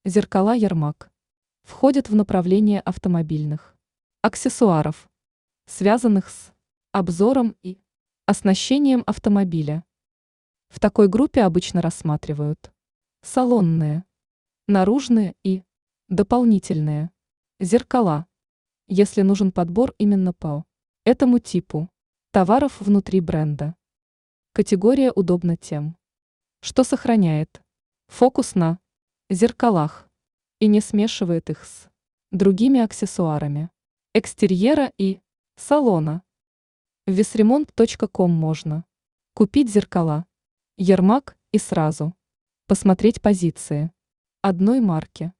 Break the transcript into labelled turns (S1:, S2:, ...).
S1: Зеркала Ярмак входят в направление автомобильных аксессуаров, связанных с обзором и оснащением автомобиля. В такой группе обычно рассматривают салонные, наружные и дополнительные зеркала, если нужен подбор именно по этому типу товаров внутри бренда. Категория удобна тем, что сохраняет фокус на зеркалах и не смешивает их с другими аксессуарами экстерьера и салона. В весремонт.ком можно купить зеркала Ярмак и сразу посмотреть позиции одной марки.